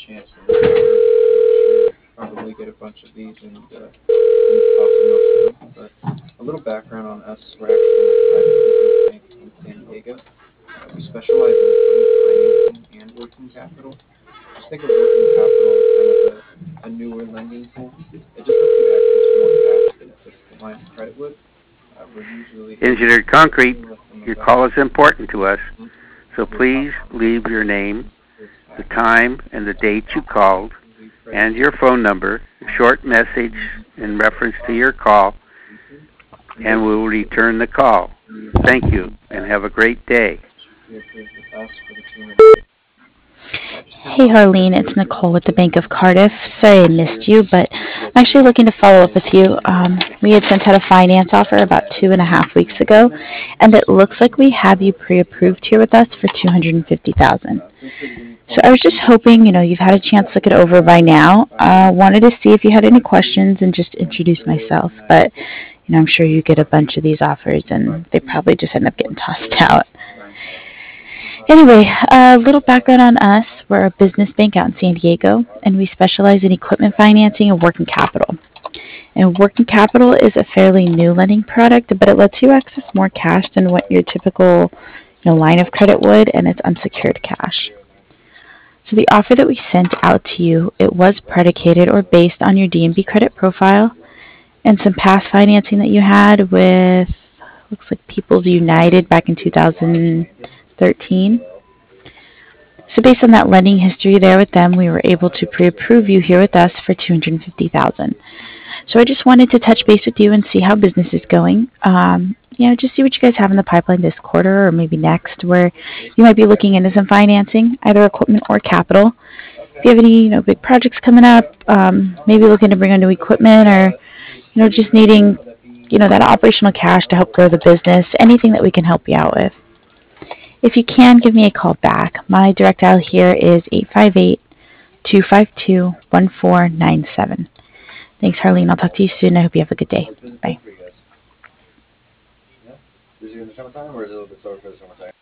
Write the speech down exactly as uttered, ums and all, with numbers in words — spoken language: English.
chance to look over it. I'm sure you probably get a bunch of these and uh, come across them often. But a little background on us: we're actually a private business bank in San Diego. Uh, we specialize in equipment financing and working capital. Just think of working capital as kind of a, a newer lending tool. It just lets you access more cash than a typical line of credit would. Uh, we're usually able Engineered to get Concrete, anywhere from your about call is important to us, percent so of your top please line leave your name, towards the taxes. time and the date you called, Usually credit and your phone number, a short message in reference to your call, leasing. And and we will basically, return the call. you Thank you, and have a great day. should pre-approve with us for the two hundred fifty. Uh, just kind of Hey Harleen, it's Nicole with the Bank of Cardiff. Sorry I missed you, but I'm actually looking to follow up with you. Um, we had sent out a finance offer about two and a half weeks ago, and it looks like we have you pre-approved here with us for two hundred fifty thousand dollars. uh, feel free to give me a So call I was back. just hoping, you know, you've had a chance to look it over by now. I uh, wanted to see if you had any questions and just introduce myself, but you know, I'm sure you get a bunch of these offers, and they probably just end up getting tossed out. Anyway, a little background on us. We're a business bank out in San Diego, and we specialize in equipment financing and working capital. And working capital is a fairly new lending product, but it lets you access more cash than what your typical you know, line of credit would, and it's unsecured cash. So the offer that we sent out to you, it was predicated or based on your D and B credit profile and some past financing that you had with, looks like People's United back in two thousand thirteen. So based on that lending history there with them, we were able to pre-approve you here with us for two hundred fifty thousand dollars. So I just wanted to touch base with you and see how business is going. Um, you know, just see what you guys have in the pipeline this quarter or maybe next, where you might be looking into some financing, either equipment or capital. If you have any, you know, big projects coming up, um, maybe looking to bring on new equipment, or you know, just needing, you know, that operational cash to help grow the business, anything that we can help you out with. If you can, give me a call back. My direct dial here is eight five eight, two five two, one four nine seven. Thanks, Harleen. I'll talk to you soon. I hope you have a good day. Bye.